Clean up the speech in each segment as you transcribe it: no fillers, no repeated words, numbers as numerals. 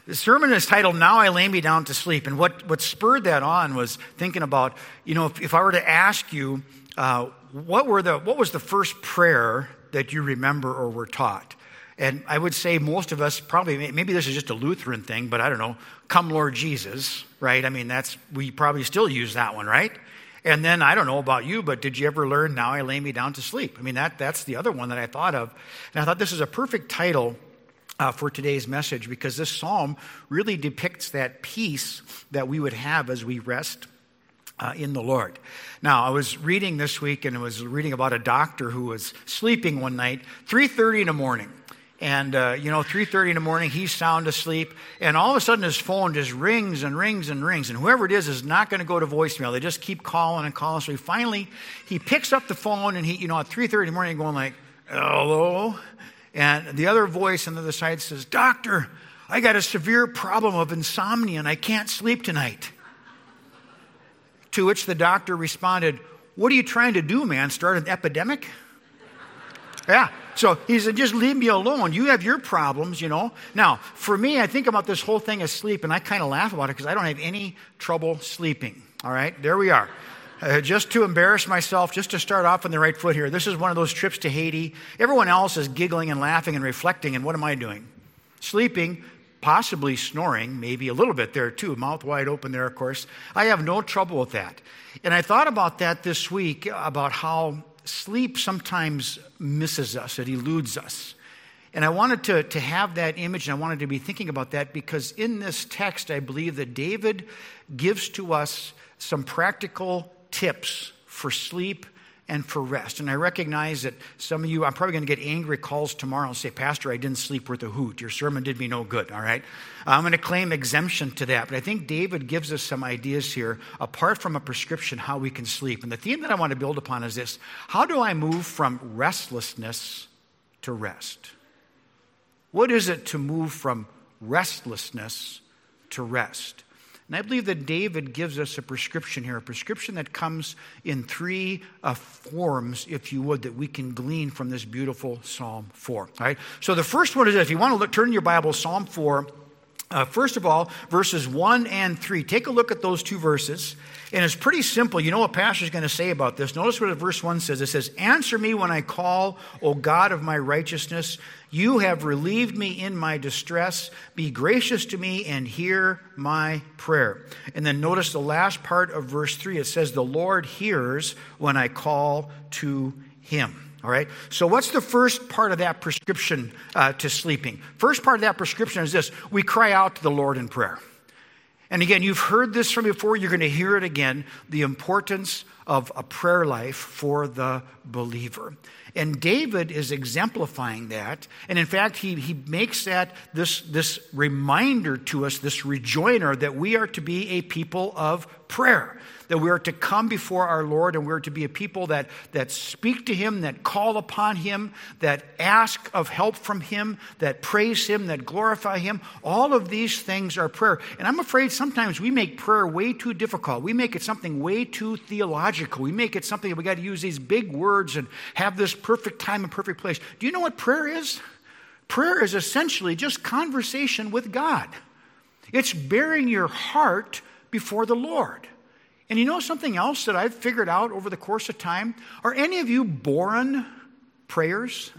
The sermon is titled, Now I Lay Me Down to Sleep. And what spurred that on was thinking about, if I were to ask you, what was the first prayer that you remember or were taught? And I would say most of us probably, maybe this is just a Lutheran thing, but I don't know, come Lord Jesus, right? I mean, we probably still use that one, right? And then, I don't know about you, but did you ever learn, Now I Lay Me Down to Sleep? I mean, that's the other one that I thought of. And I thought this is a perfect title for today's message, because this psalm really depicts that peace that we would have as we rest in the Lord. Now, I was reading this week, and I was reading about a doctor who was sleeping one night, 3:30 in the morning. And, 3:30 in the morning, he's sound asleep, and all of a sudden his phone just rings and rings and rings, and whoever it is not going to go to voicemail. They just keep calling and calling. So he picks up the phone, and at 3:30 in the morning, going like, hello? And the other voice on the other side says, Doctor, I got a severe problem of insomnia, and I can't sleep tonight. To which the doctor responded, what are you trying to do, man? Start an epidemic? Yeah. So he said, just leave me alone. You have your problems, Now, for me, I think about this whole thing as sleep, and I kind of laugh about it because I don't have any trouble sleeping. All right? There we are. Just to embarrass myself, just to start off on the right foot here, this is one of those trips to Haiti. Everyone else is giggling and laughing and reflecting, and what am I doing? Sleeping, possibly snoring, maybe a little bit there too, mouth wide open there, of course. I have no trouble with that. And I thought about that this week, about how sleep sometimes misses us, it eludes us. And I wanted to have that image, and I wanted to be thinking about that, because in this text, I believe that David gives to us some practical tips for sleep and for rest. And I recognize that some of you, I'm probably going to get angry calls tomorrow and say, Pastor, I didn't sleep worth a hoot. Your sermon did me no good, all right? I'm going to claim exemption to that. But I think David gives us some ideas here, apart from a prescription, how we can sleep. And the theme that I want to build upon is this: how do I move from restlessness to rest? What is it to move from restlessness to rest? And I believe that David gives us a prescription here, a prescription that comes in three forms, if you would, that we can glean from this beautiful Psalm 4. All right? So the first one is, if you want to turn your Bible, Psalm 4, first of all, verses 1 and 3. Take a look at those two verses. And it's pretty simple. You know what Pastor's going to say about this. Notice what verse 1 says. It says, Answer me when I call, O God of my righteousness. You have relieved me in my distress. Be gracious to me and hear my prayer. And then notice the last part of verse 3. It says, The Lord hears when I call to him. All right. So what's the first part of that prescription to sleeping? First part of that prescription is this: we cry out to the Lord in prayer. And again, you've heard this from before. You're going to hear it again. The importance of a prayer life for the believer. And David is exemplifying that. And in fact, he makes that this reminder to us, this rejoinder, that we are to be a people of prayer. That we are to come before our Lord, and we are to be a people that speak to him, that call upon him, that ask of help from him, that praise him, that glorify him. All of these things are prayer. And I'm afraid sometimes we make prayer way too difficult. We make it something way too theological. We make it something that we got to use these big words and have this perfect time and perfect place. Do you know what prayer is? Prayer is essentially just conversation with God. It's bearing your heart before the Lord. And you know something else that I've figured out over the course of time? Are any of you boring prayers?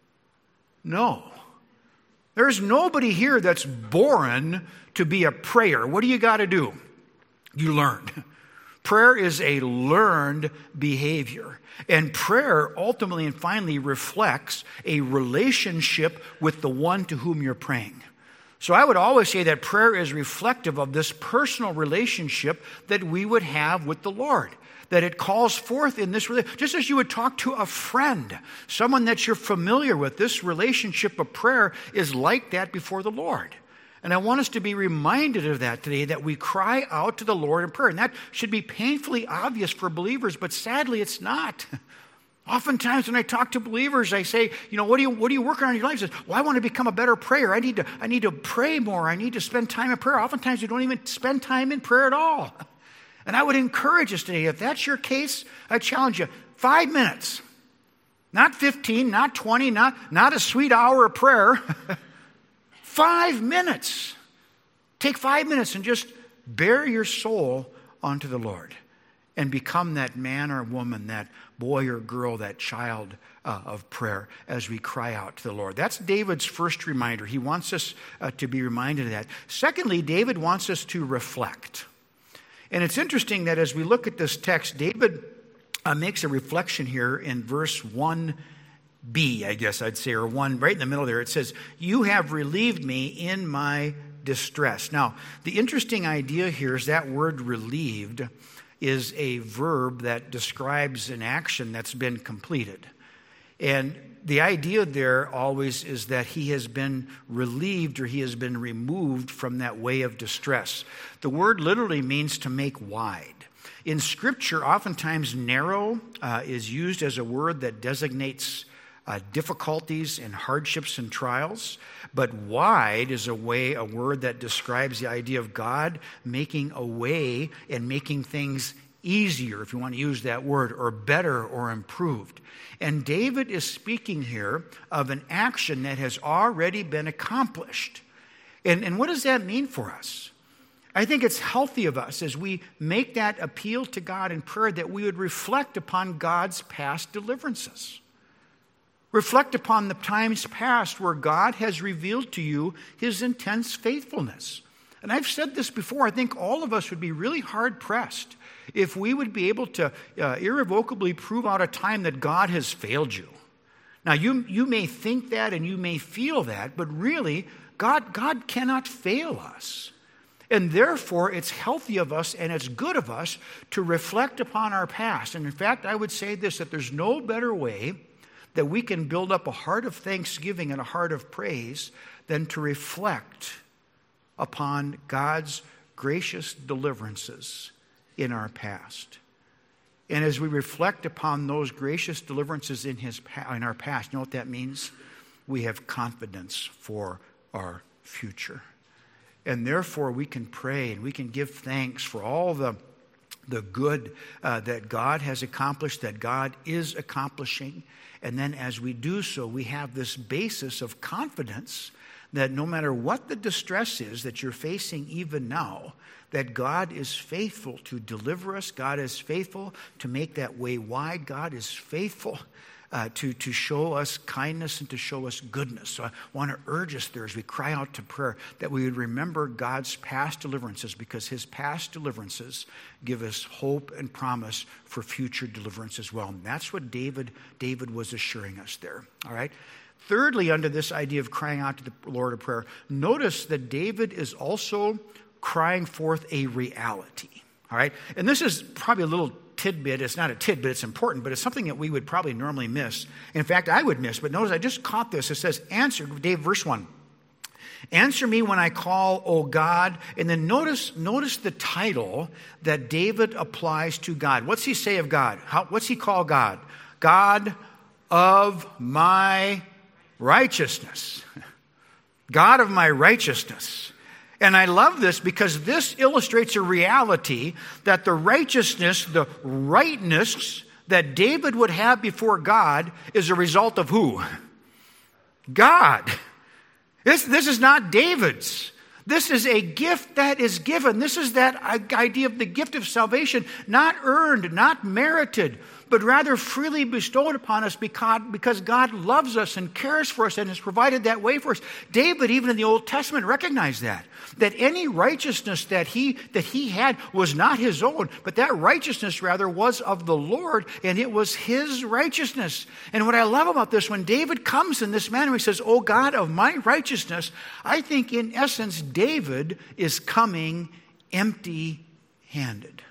No. There's nobody here that's born to be a prayer. What do you got to do? You learn. Prayer is a learned behavior. And prayer ultimately and finally reflects a relationship with the one to whom you're praying. So I would always say that prayer is reflective of this personal relationship that we would have with the Lord. That it calls forth in this relationship. Just as you would talk to a friend, someone that you're familiar with, this relationship of prayer is like that before the Lord. And I want us to be reminded of that today, that we cry out to the Lord in prayer. And that should be painfully obvious for believers, but sadly it's not. Oftentimes when I talk to believers, I say, what are you working on in your life? He says, well, I want to become a better prayer. I need to pray more. I need to spend time in prayer. Oftentimes you don't even spend time in prayer at all. And I would encourage us today, if that's your case, I challenge you, 5 minutes. Not 15, not 20, not a sweet hour of prayer. 5 minutes. Take 5 minutes and just bare your soul unto the Lord and become that man or woman, that boy or girl, that child of prayer as we cry out to the Lord. That's David's first reminder. He wants us to be reminded of that. Secondly, David wants us to reflect. And it's interesting that as we look at this text, David makes a reflection here in verse 1b, I guess I'd say, or 1, right in the middle there. It says, "You have relieved me in my distress." Now, the interesting idea here is that word relieved is a verb that describes an action that's been completed. And the idea there always is that he has been relieved or he has been removed from that way of distress. The word literally means to make wide. In Scripture, oftentimes narrow is used as a word that designates difficulties and hardships and trials, but wide is a word that describes the idea of God making a way and making things easier, if you want to use that word, or better or improved. And David is speaking here of an action that has already been accomplished. And what does that mean for us? I think it's healthy of us as we make that appeal to God in prayer that we would reflect upon God's past deliverances. Reflect upon the times past where God has revealed to you his intense faithfulness. And I've said this before, I think all of us would be really hard-pressed if we would be able to irrevocably prove out a time that God has failed you. Now, you may think that and you may feel that, but really, God cannot fail us. And therefore, it's healthy of us and it's good of us to reflect upon our past. And in fact, I would say this, that there's no better way that we can build up a heart of thanksgiving and a heart of praise than to reflect upon God's gracious deliverances in our past. And as we reflect upon those gracious deliverances in our past, you know what that means? We have confidence for our future. And therefore we can pray and we can give thanks for all the good that God has accomplished, that God is accomplishing. And then as we do so, we have this basis of confidence that no matter what the distress is that you're facing even now, that God is faithful to deliver us. God is faithful to make that way wide. God is faithful to show us kindness and to show us goodness. So I want to urge us there as we cry out to prayer that we would remember God's past deliverances, because his past deliverances give us hope and promise for future deliverance as well. And that's what David was assuring us there. All right. Thirdly, under this idea of crying out to the Lord in prayer, notice that David is also crying forth a reality. All right. And this is probably a little tidbit. It's not a tidbit, it's important, but it's something that we would probably normally miss. In fact, I would miss, but notice I just caught this. It says, answer, Dave, verse 1. Answer me when I call, O God. And then notice the title that David applies to God. What's he say of God? What's he call God? God of my righteousness. God of my righteousness. And I love this because this illustrates a reality that the righteousness, the rightness that David would have before God is a result of who? God. This is not David's. This is a gift that is given. This is that idea of the gift of salvation, not earned, not merited, but rather freely bestowed upon us because God loves us and cares for us and has provided that way for us. David, even in the Old Testament, recognized that any righteousness that he had was not his own, but that righteousness rather was of the Lord, and it was his righteousness. And what I love about this, when David comes in this manner, he says, "O God of my righteousness," I think in essence David is coming empty-handed.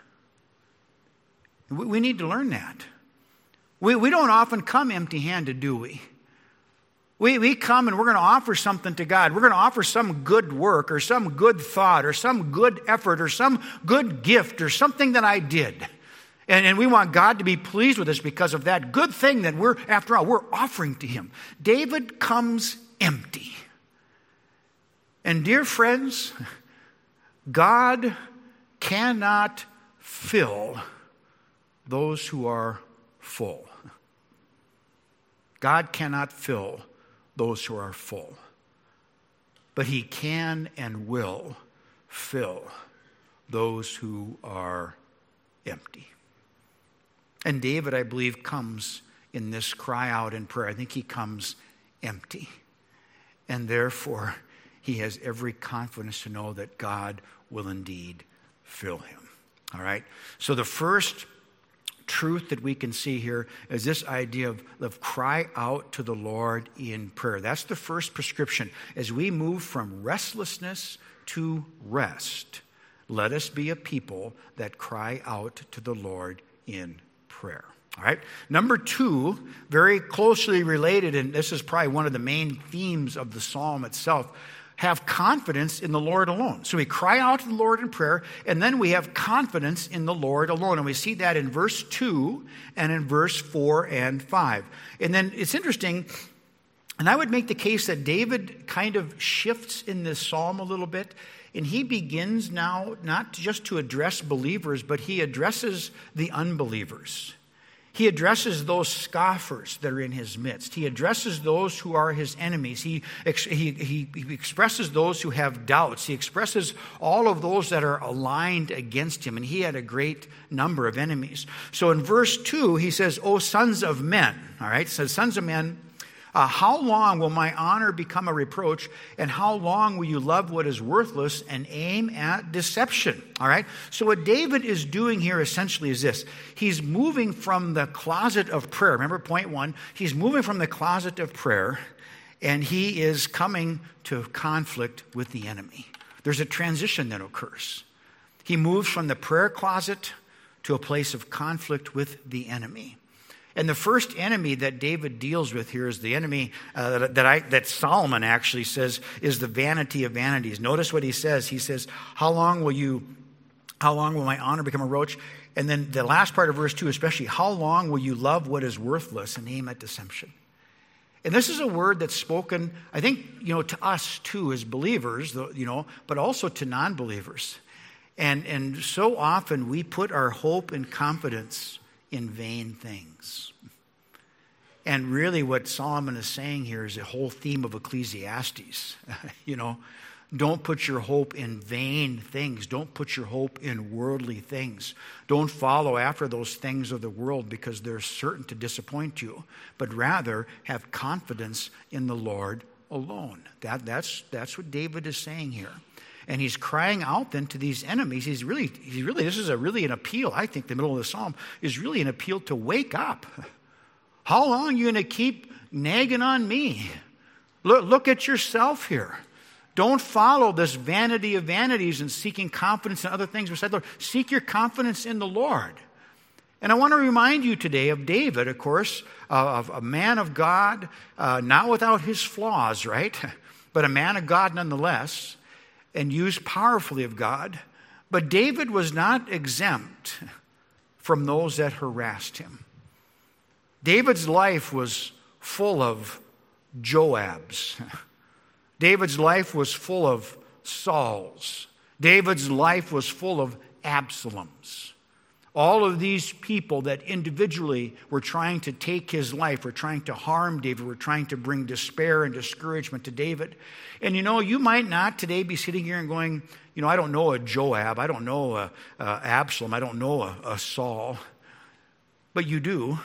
We need to learn that. We don't often come empty-handed, do we? We come and we're going to offer something to God. We're going to offer some good work or some good thought or some good effort or some good gift or something that I did. And we want God to be pleased with us because of that good thing that we're offering to him. David comes empty. And dear friends, God cannot fill those who are full. God cannot fill those who are full. But he can and will fill those who are empty. And David, I believe, comes in this cry out in prayer. I think he comes empty. And therefore, he has every confidence to know that God will indeed fill him. All right? So the first truth that we can see here is this idea of cry out to the Lord in prayer. That's the first prescription. As we move from restlessness to rest, let us be a people that cry out to the Lord in prayer. All right. Number two, very closely related, and this is probably one of the main themes of the psalm itself, have confidence in the Lord alone. So we cry out to the Lord in prayer, and then we have confidence in the Lord alone. And we see that in verse 2 and in verse 4 and 5. And then it's interesting, and I would make the case that David kind of shifts in this psalm a little bit. And he begins now not just to address believers, but he addresses the unbelievers. He addresses those scoffers that are in his midst. He addresses those who are his enemies. He expresses those who have doubts. He expresses all of those that are aligned against him. And he had a great number of enemies. So in verse 2, he says, "O sons of men," all right, says, "Sons of men, how long will my honor become a reproach, and how long will you love what is worthless and aim at deception?" All right? So what David is doing here essentially is this. He's moving from the closet of prayer. Remember point 1? He's moving from the closet of prayer, and he is coming to conflict with the enemy. There's a transition that occurs. He moves from the prayer closet to a place of conflict with the enemy. And the first enemy that David deals with here is the enemy that Solomon actually says is the vanity of vanities. Notice what he says. He says, how long will my honor become a reproach? And then the last part of verse 2 especially, how long will you love what is worthless and aim at deception? And this is a word that's spoken, I think, to us too as believers, but also to non-believers. And so often we put our hope and confidence in vain things. And really what Solomon is saying here is the whole theme of Ecclesiastes. Don't put your hope in vain things. Don't put your hope in worldly things. Don't follow after those things of the world because they're certain to disappoint you, but rather have confidence in the Lord alone. That's what David is saying here. And he's crying out then to these enemies. This is really an appeal. I think the middle of the psalm is really an appeal to wake up. How long are you going to keep nagging on me? Look at yourself here. Don't follow this vanity of vanities and seeking confidence in other things besides the Lord. Seek your confidence in the Lord. And I want to remind you today of David, of course, of a man of God, not without his flaws, right? But a man of God nonetheless, and used powerfully of God. But David was not exempt from those that harassed him. David's life was full of Joabs. David's life was full of Sauls. David's life was full of Absaloms. All of these people that individually were trying to take his life, were trying to harm David, were trying to bring despair and discouragement to David. And you might not today be sitting here and going, I don't know a Joab, I don't know a Absalom, I don't know a Saul. But you do.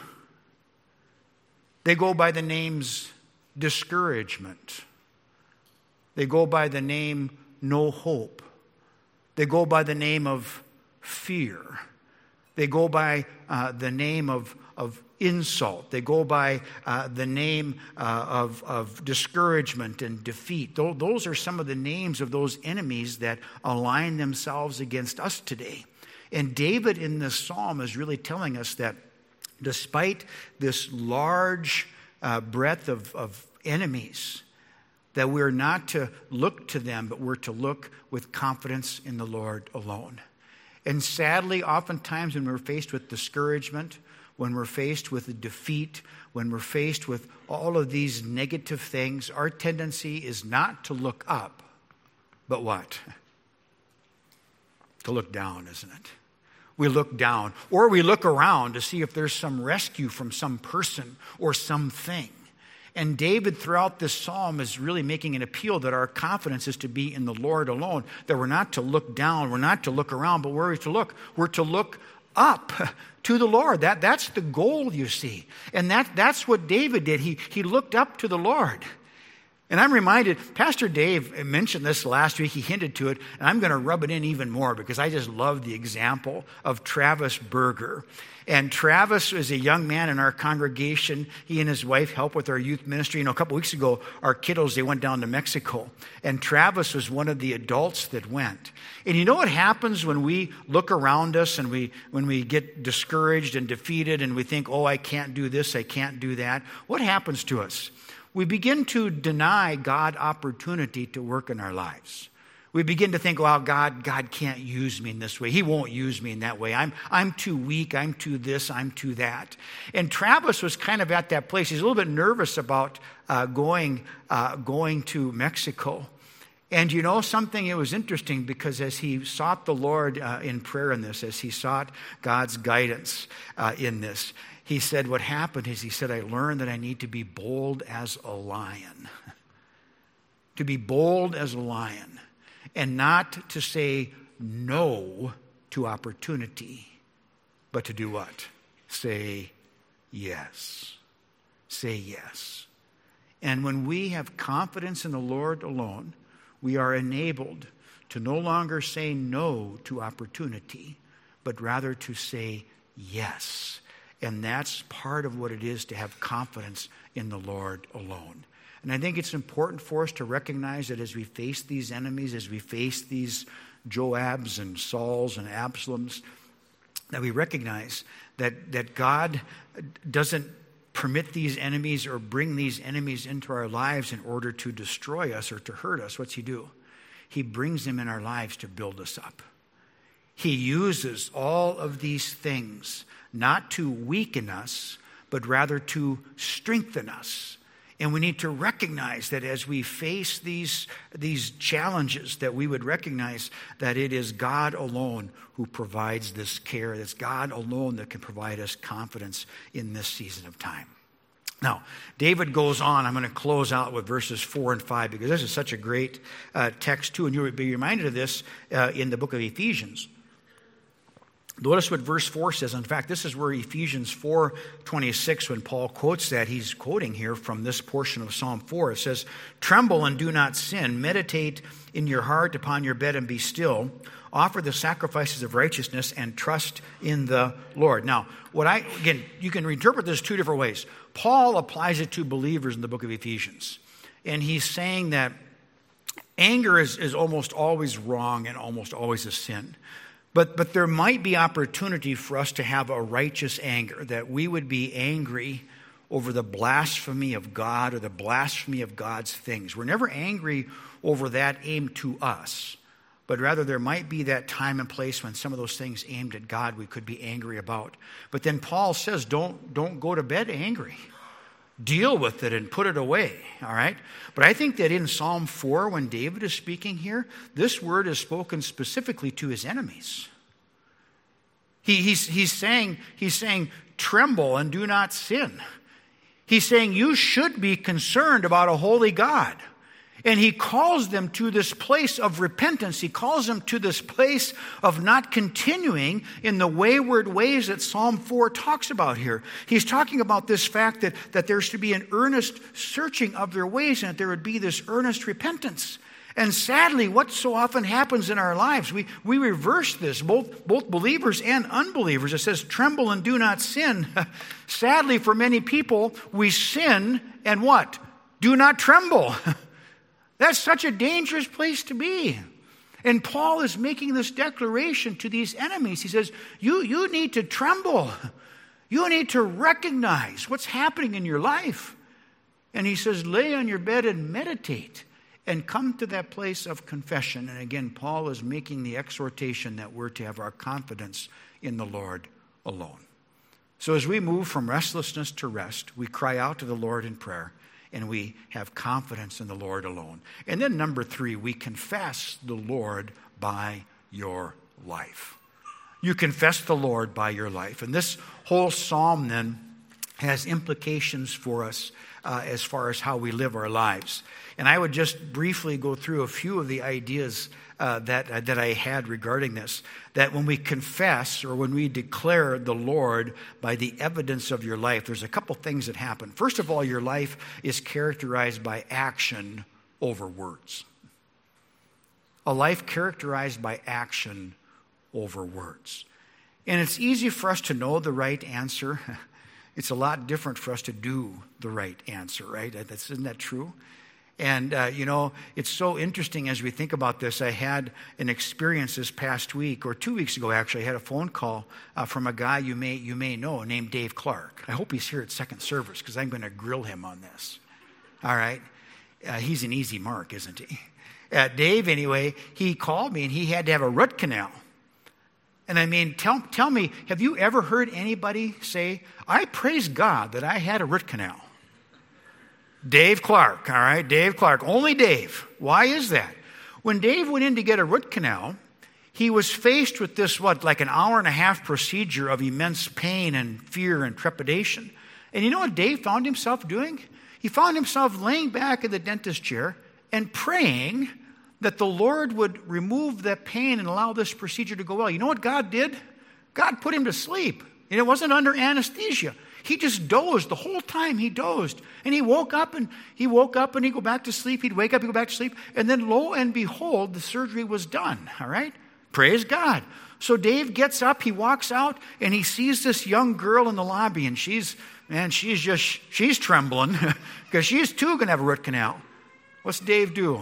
They go by the names discouragement. They go by the name no hope. They go by the name of fear. They go by the name of insult. They go by the name of discouragement and defeat. Those are some of the names of those enemies that align themselves against us today. And David in this psalm is really telling us that despite this large breadth of enemies, that we're not to look to them, but we're to look with confidence in the Lord alone. And sadly, oftentimes when we're faced with discouragement, when we're faced with defeat, when we're faced with all of these negative things, our tendency is not to look up, but what? To look down, isn't it? We look down, or we look around to see if there's some rescue from some person or something. And David, throughout this psalm, is really making an appeal that our confidence is to be in the Lord alone, that we're not to look down, we're not to look around, but where are we to look? We're to look up to the Lord. That's the goal, you see. And that's what David did. He looked up to the Lord. And I'm reminded, Pastor Dave mentioned this last week, he hinted to it, and I'm going to rub it in even more because I just love the example of Travis Berger. And Travis is a young man in our congregation. He and his wife help with our youth ministry. A couple weeks ago, our kiddos, they went down to Mexico. And Travis was one of the adults that went. And you know what happens when we look around us and when we get discouraged and defeated and we think, oh, I can't do this, I can't do that? What happens to us? We begin to deny God opportunity to work in our lives. We begin to think, well, God can't use me in this way. He won't use me in that way. I'm too weak. I'm too this. I'm too that. And Travis was kind of at that place. He's a little bit nervous about going to Mexico. And you know something? It was interesting because as he sought the Lord in prayer in this, as he sought God's guidance in this, he said what happened is he said, I learned that I need to be bold as a lion. To be bold as a lion. And not to say no to opportunity, but to do what? Say yes. Say yes. And when we have confidence in the Lord alone, we are enabled to no longer say no to opportunity, but rather to say yes. And that's part of what it is to have confidence in the Lord alone. And I think it's important for us to recognize that as we face these enemies, as we face these Joabs and Sauls and Absaloms, that we recognize that God doesn't permit these enemies or bring these enemies into our lives in order to destroy us or to hurt us. What's he do? He brings them in our lives to build us up. He uses all of these things not to weaken us, but rather to strengthen us. And we need to recognize that as we face these challenges, that we would recognize that it is God alone who provides this care. It's God alone that can provide us confidence in this season of time. Now, David goes on. I'm going to close out with verses 4 and 5 because this is such a great text too. And you'll be reminded of this in the book of Ephesians. Notice what verse 4 says. In fact, this is where Ephesians 4:26, when Paul quotes that, he's quoting here from this portion of Psalm 4. It says, "Tremble and do not sin. Meditate in your heart upon your bed and be still. Offer the sacrifices of righteousness and trust in the Lord." Now, again, you can interpret this two different ways. Paul applies it to believers in the book of Ephesians. And he's saying that anger is almost always wrong and almost always a sin. But there might be opportunity for us to have a righteous anger, that we would be angry over the blasphemy of God or the blasphemy of God's things. We're never angry over that aimed to us, but rather there might be that time and place when some of those things aimed at God we could be angry about. But then Paul says, don't go to bed angry. Deal with it and put it away, all right? But I think that in Psalm 4, when David is speaking here, this word is spoken specifically to his enemies. He's saying, tremble and do not sin. He's saying you should be concerned about a holy God. And he calls them to this place of repentance. He calls them to this place of not continuing in the wayward ways that Psalm 4 talks about here. He's talking about this fact that there's to be an earnest searching of their ways and that there would be this earnest repentance. And sadly, what so often happens in our lives, we reverse this, both believers and unbelievers. It says, tremble and do not sin. Sadly, for many people, we sin and what? Do not tremble. That's such a dangerous place to be. And Paul is making this declaration to these enemies. He says, you need to tremble. You need to recognize what's happening in your life. And he says, lay on your bed and meditate and come to that place of confession. And again, Paul is making the exhortation that we're to have our confidence in the Lord alone. So as we move from restlessness to rest, we cry out to the Lord in prayer. And we have confidence in the Lord alone. And then number 3, we confess the Lord by your life. You confess the Lord by your life. And this whole psalm then has implications for us as far as how we live our lives. And I would just briefly go through a few of the ideas that I had regarding this. That when we confess or when we declare the Lord by the evidence of your life, there's a couple things that happen. First of all, your life is characterized by action over words. A life characterized by action over words. And it's easy for us to know the right answer. It's a lot different for us to do the right answer, right? Isn't that true? And, it's so interesting as we think about this. I had an experience this past week, or 2 weeks ago, actually. I had a phone call from a guy you may know named Dave Clark. I hope he's here at second service because I'm going to grill him on this. All right? He's an easy mark, isn't he? Dave, anyway, he called me and he had to have a root canal. And I mean, tell me, have you ever heard anybody say, I praise God that I had a root canal? Dave Clark, all right? Dave Clark, only Dave. Why is that? When Dave went in to get a root canal, he was faced with this, like an hour and a half procedure of immense pain and fear and trepidation. And you know what Dave found himself doing? He found himself laying back in the dentist chair and praying that the Lord would remove that pain and allow this procedure to go well. You know what God did? God put him to sleep. And it wasn't under anesthesia. He just dozed the whole time. He dozed. And he woke up and he'd go back to sleep. He'd wake up, he'd go back to sleep. And then lo and behold, the surgery was done. All right? Praise God. So Dave gets up, he walks out, and he sees this young girl in the lobby. And she's trembling because she's too going to have a root canal. What's Dave do?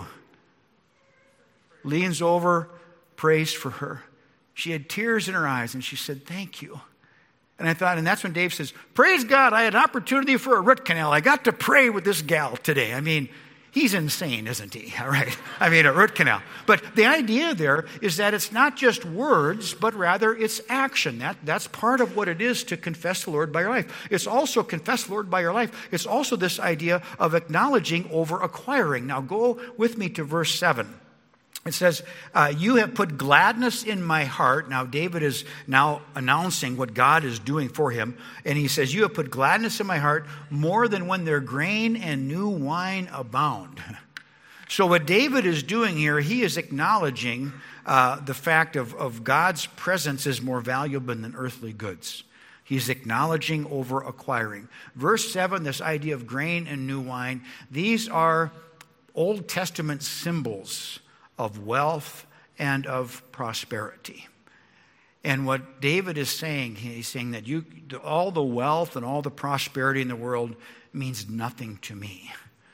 Leans over, prays for her. She had tears in her eyes, and she said, thank you. And I thought, and that's when Dave says, praise God, I had an opportunity for a root canal. I got to pray with this gal today. I mean, he's insane, isn't he? All right. I mean, a root canal. But the idea there is that it's not just words, but rather it's action. That's part of what it is to confess the Lord by your life. It's also confess the Lord by your life. It's also this idea of acknowledging over acquiring. Now go with me to verse 7. It says, you have put gladness in my heart. Now, David is now announcing what God is doing for him. And he says, you have put gladness in my heart more than when their grain and new wine abound. So what David is doing here, he is acknowledging the fact of God's presence is more valuable than earthly goods. He's acknowledging over acquiring. Verse 7, this idea of grain and new wine, these are Old Testament symbols of wealth and of prosperity. And what David is saying, he's saying that all the wealth and all the prosperity in the world means nothing to me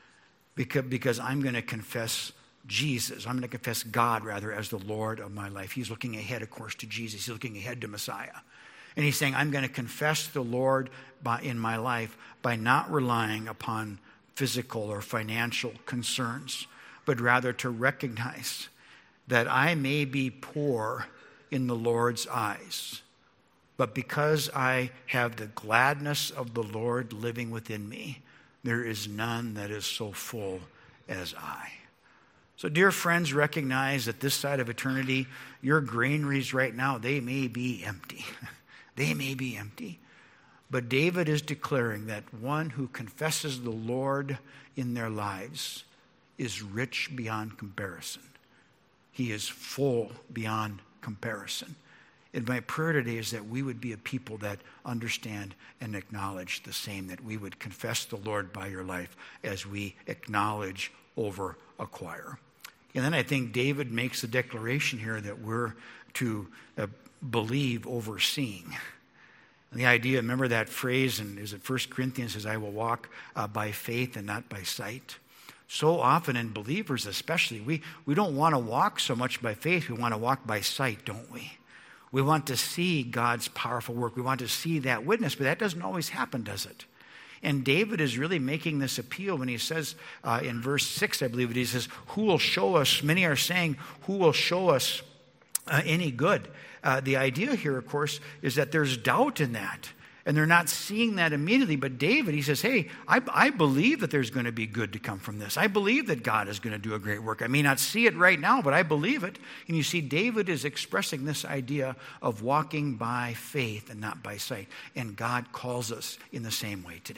because I'm going to confess Jesus. I'm going to confess God, rather, as the Lord of my life. He's looking ahead, of course, to Jesus. He's looking ahead to Messiah. And he's saying, I'm going to confess the Lord in my life by not relying upon physical or financial concerns, but rather to recognize that I may be poor in the Lord's eyes, but because I have the gladness of the Lord living within me, there is none that is so full as I. So, dear friends, recognize that this side of eternity, your granaries right now, they may be empty. They may be empty. But David is declaring that one who confesses the Lord in their lives is rich beyond comparison. He is full beyond comparison. And my prayer today is that we would be a people that understand and acknowledge the same, that we would confess the Lord by your life as we acknowledge over acquire. And then I think David makes a declaration here that we're to believe over seeing. And the idea, remember that phrase, and is it 1 Corinthians says, I will walk by faith and not by sight. So often in believers especially, we don't want to walk so much by faith, we want to walk by sight, don't we? We want to see God's powerful work. We want to see that witness, but that doesn't always happen, does it? And David is really making this appeal when he says in verse 6, I believe it is, he says, who will show us, many are saying, who will show us any good? The idea here, of course, is that there's doubt in that. And they're not seeing that immediately. But David, he says, hey, I believe that there's going to be good to come from this. I believe that God is going to do a great work. I may not see it right now, but I believe it. And you see, David is expressing this idea of walking by faith and not by sight. And God calls us in the same way today.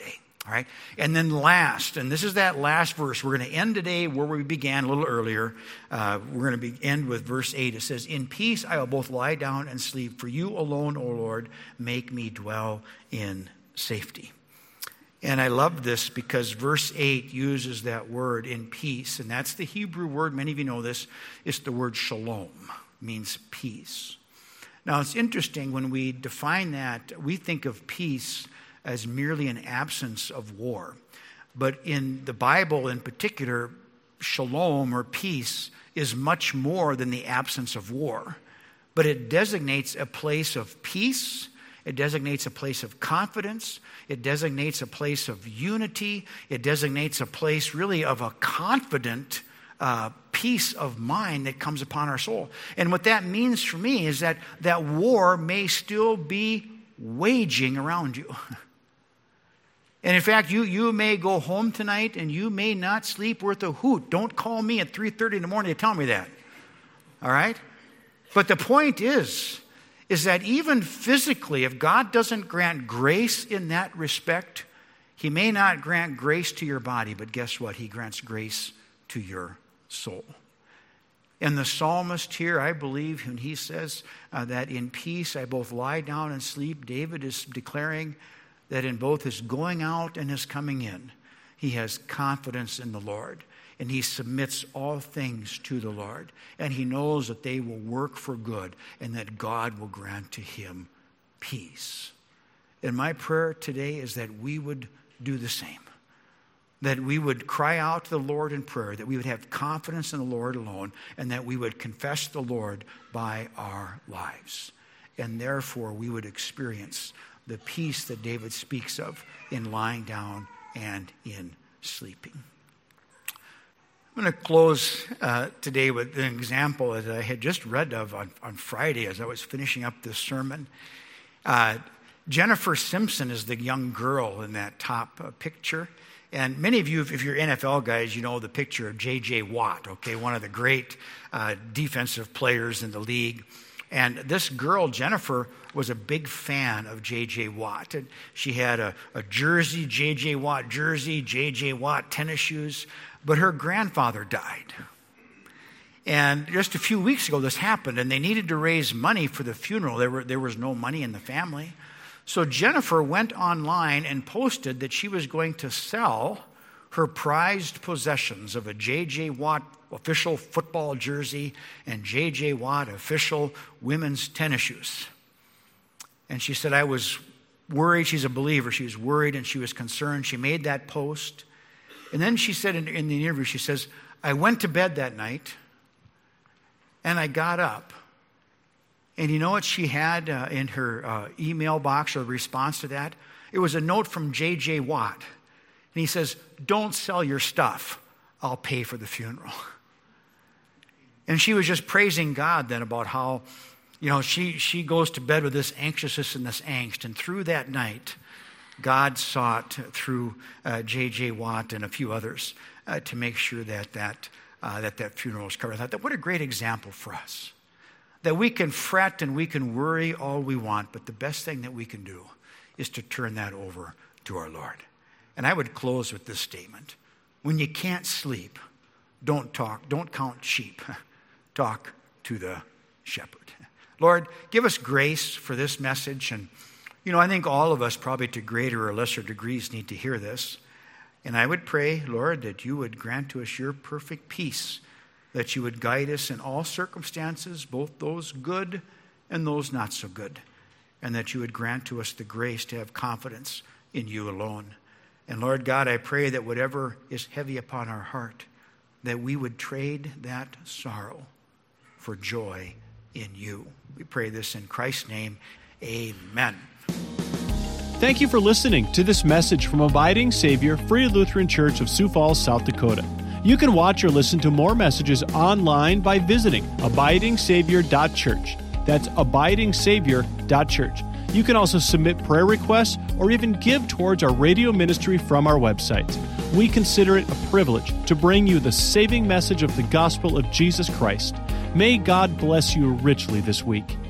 All right. And then last, and this is that last verse. We're going to end today where we began a little earlier. We're going to end with verse 8. It says, in peace I will both lie down and sleep. For you alone, O Lord, make me dwell in safety. And I love this because verse 8 uses that word in peace. And that's the Hebrew word. Many of you know this. It's the word shalom. It means peace. Now, it's interesting when we define that, we think of peace as merely an absence of war. But in the Bible in particular, shalom or peace is much more than the absence of war. But it designates a place of peace. It designates a place of confidence. It designates a place of unity. It designates a place really of a confident peace of mind that comes upon our soul. And what that means for me is that war may still be waging around you. And in fact, you may go home tonight and you may not sleep worth a hoot. Don't call me at 3:30 in the morning to tell me that. All right? But the point is that even physically, if God doesn't grant grace in that respect, he may not grant grace to your body, but guess what? He grants grace to your soul. And the psalmist here, I believe, when he says that in peace I both lie down and sleep, David is declaring that in both his going out and his coming in, he has confidence in the Lord. And he submits all things to the Lord. And he knows that they will work for good and that God will grant to him peace. And my prayer today is that we would do the same. That we would cry out to the Lord in prayer, that we would have confidence in the Lord alone, and that we would confess the Lord by our lives. And therefore we would experience the peace that David speaks of in lying down and in sleeping. I'm going to close today with an example that I had just read of on Friday as I was finishing up this sermon. Jennifer Simpson is the young girl in that top picture. And many of you, if you're NFL guys, you know the picture of J.J. Watt, okay, one of the great defensive players in the league. And this girl, Jennifer, was a big fan of J.J. Watt. And she had a jersey, J.J. Watt jersey, J.J. Watt tennis shoes. But her grandfather died. And just a few weeks ago, this happened, and they needed to raise money for the funeral. There was no money in the family. So Jennifer went online and posted that she was going to sell her prized possessions of a J.J. Watt official football jersey and J.J. Watt official women's tennis shoes. And she said, I was worried. She's a believer. She was worried and she was concerned. She made that post. And then she said in the interview, she says, I went to bed that night and I got up. And you know what she had in her email box or response to that? It was a note from J.J. Watt. And he says, don't sell your stuff. I'll pay for the funeral. And she was just praising God then about how, you know, she goes to bed with this anxiousness and this angst. And through that night, God sought through J.J. Watt and a few others to make sure that funeral was covered. I thought, what a great example for us. That we can fret and we can worry all we want, but the best thing that we can do is to turn that over to our Lord. And I would close with this statement. When you can't sleep, don't count sheep. Talk to the shepherd. Lord, give us grace for this message. And, you know, I think all of us probably to greater or lesser degrees need to hear this. And I would pray, Lord, that you would grant to us your perfect peace, that you would guide us in all circumstances, both those good and those not so good, and that you would grant to us the grace to have confidence in you alone. And Lord God, I pray that whatever is heavy upon our heart, that we would trade that sorrow for joy in you. We pray this in Christ's name. Amen. Thank you for listening to this message from Abiding Savior Free Lutheran Church of Sioux Falls, South Dakota. You can watch or listen to more messages online by visiting abidingsavior.church. That's abidingsavior.church. You can also submit prayer requests or even give towards our radio ministry from our website. We consider it a privilege to bring you the saving message of the gospel of Jesus Christ. May God bless you richly this week.